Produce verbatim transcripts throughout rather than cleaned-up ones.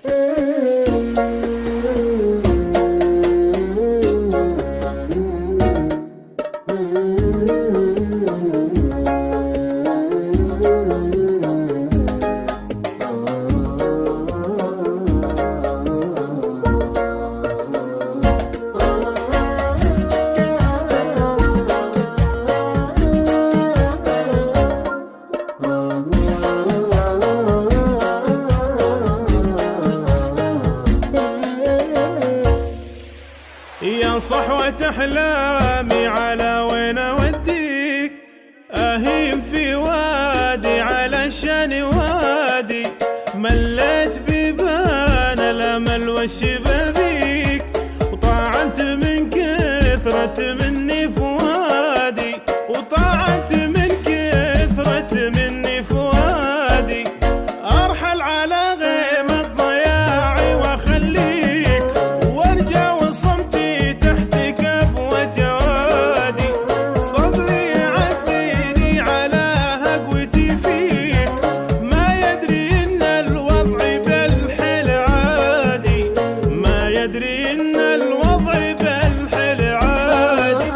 يا صحوة أحلامي على وين أوديك، أهيم في وادي علشان وادي، مليت بيبان الأمل والشبابيك، وطاعنت من كثرة مني فؤادي، وطاعنت من كثرة مني فؤادي، أرحل على غيم الضياع وأخليك، وارجع وصمتي تحتك بوجوادي، صبري يعزيني على هقوتي فيك، ما يدري إن الوضع بالحل عادي، ما يدري إن الوضع بالحل عادي.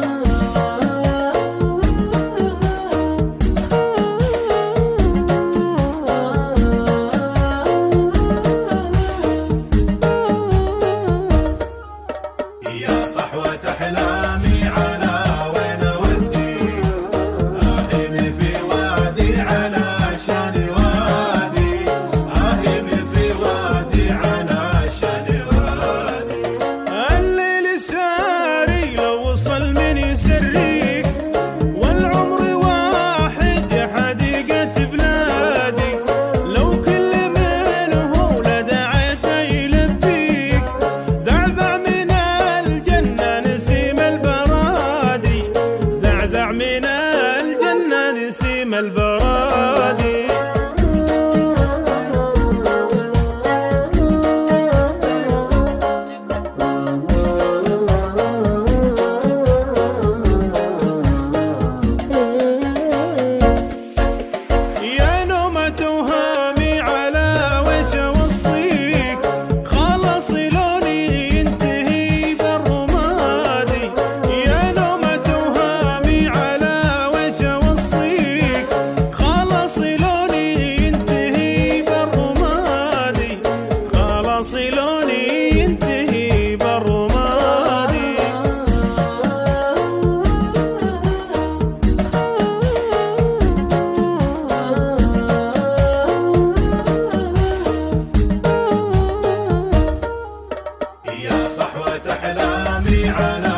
يا صحوة أحلامي على وين أوديك، أهيم في وادي علشان وادي، أهيم في وادي علشان وادي، الليل ساري لو وصل من يسريك، والعمر واحد حديقة بلادي، لو كل منه لدعيت يلبيك، ذعذع من الجنة نسيم البرادي، ذعذع من الجنة نسيم البرادي. يا نومة وهامي على وش أوصيك، خلصي لوني ينتهي بالرمادي، يا نومة وهامي على وش أوصيك، خلصي لوني ينتهي بالرمادي، خلصي لوني ينتهي بالرمادي. يا صحوة أحلامي على